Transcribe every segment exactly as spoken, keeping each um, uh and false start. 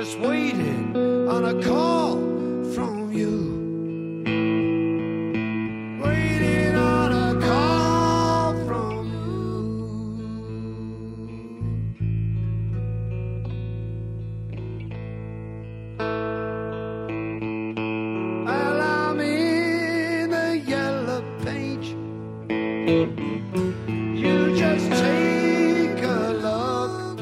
just waiting on a call from you. Waiting on a call from you. Well, I'm in the yellow page. You just take a look.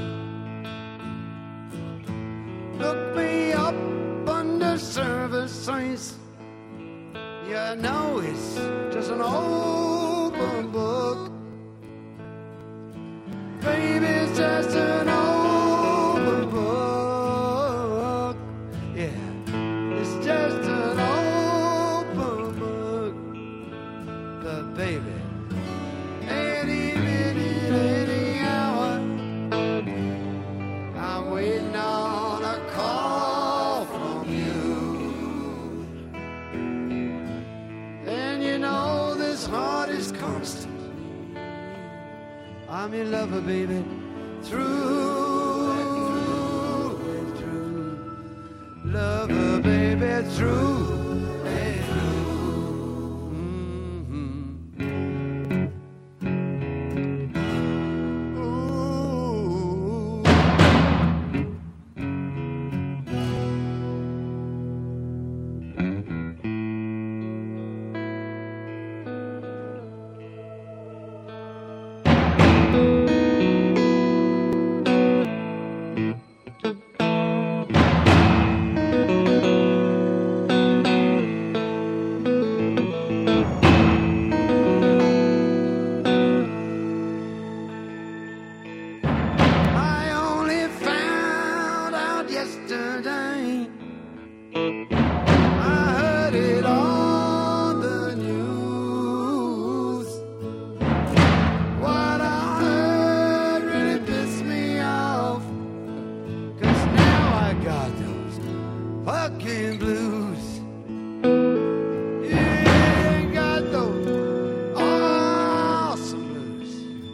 Look me up under services. You know it's just an open book. Baby, it's just an open book. Yeah, it's just an open book. But baby, any minute, any hour, I'm waiting on a call from you. And you know this heart is constant. I'm your lover, baby, through and through. Lover, baby, through and through. Mhm. I only found out yesterday. I heard it on the news. What I heard really pissed me off. 'Cause now I got those fucking blues. You ain't got those awesome blues.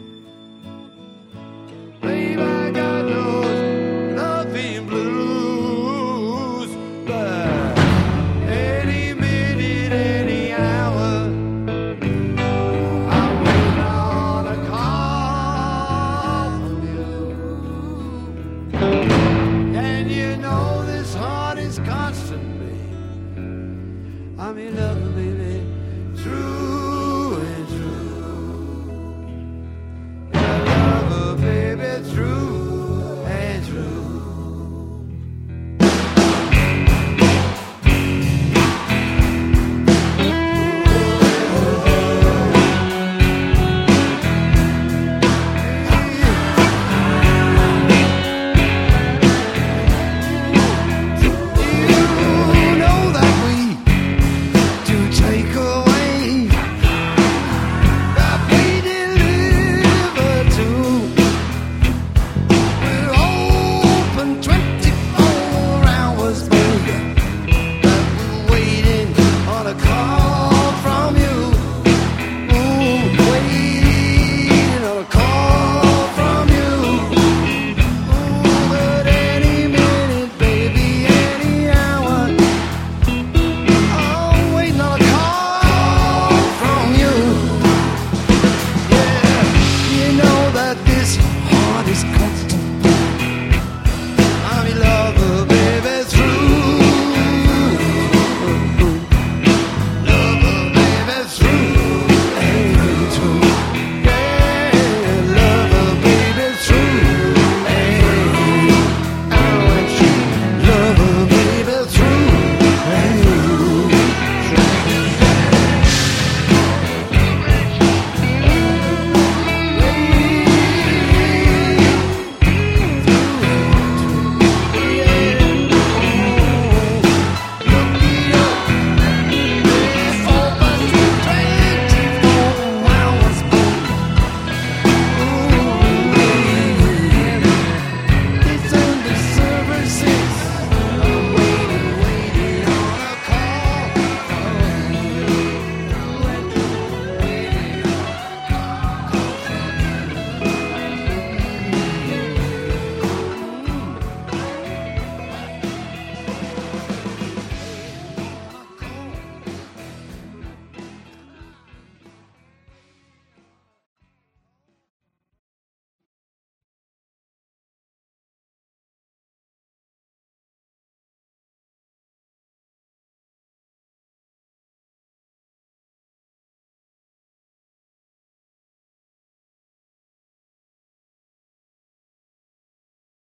Babe, I got those loving blues. But any minute, any hour, I'm waiting on a call from you. And you know this heart is constantly. I'm in love, baby.